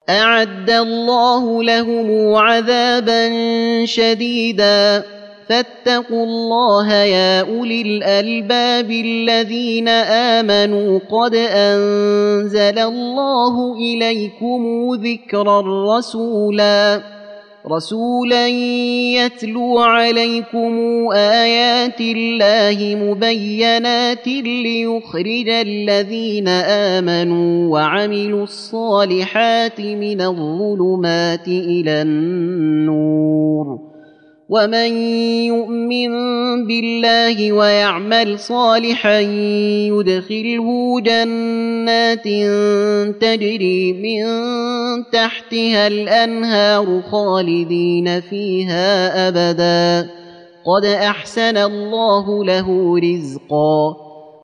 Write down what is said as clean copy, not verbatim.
أعد الله لهم عذابا شديدا فاتقوا الله يا أولي الألباب الذين آمنوا قد أنزل الله إليكم ذكرا رسولا يتلو عليكم آيات الله مبينات ليخرج الذين آمنوا وعملوا الصالحات من الظلمات إلى النور ومن يؤمن بالله ويعمل صالحا يدخله جنات تجري من تحتها الأنهار خالدين فيها أبدا قد أحسن الله له رزقا